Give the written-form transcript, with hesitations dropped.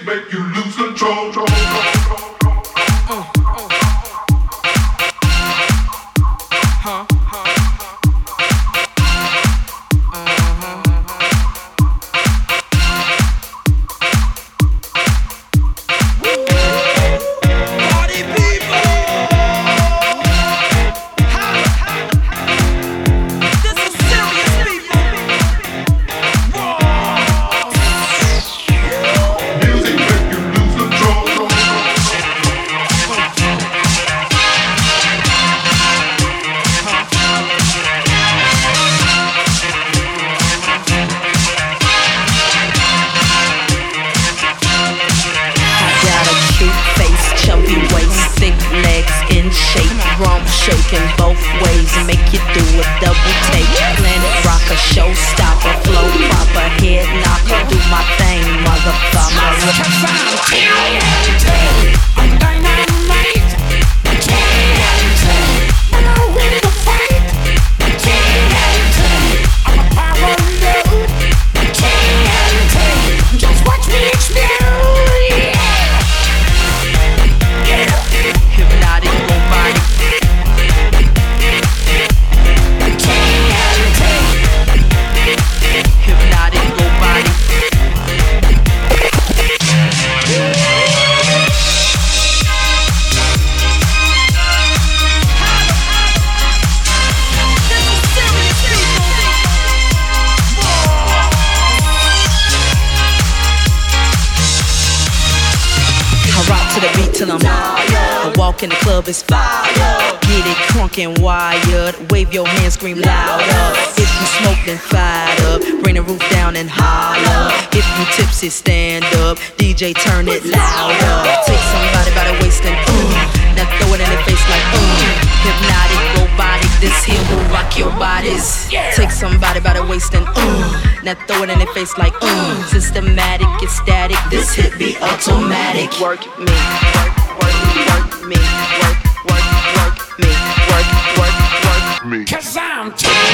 make you lose control. Shaking both ways, make you do a double take. Planet rocker, showstopper, flow proper, head knocker, do my thing, motherfucker. I'm dynamite, TNT. When I win the fight, TNT. I'm a power load, TNT. Just watch me explode. Hypnotic, robotic. Hypnotic, robotic. I rock to the beat till I'm I walk in the club, it's fire. Get it crunk and wired. Wave your hands, scream louder. If you smoke, then fired up. Bring the roof down and holler. If you tipsy, stand up. DJ, turn it louder. Take somebody by the waist and now throw it in their face like Hypnotic, robotic. This here will rock your bodies. Take somebody by the waist and now throw it in their face like Systematic, it's static. This hit be automatic. Work me, work me, work me, work me. 'Cause I'm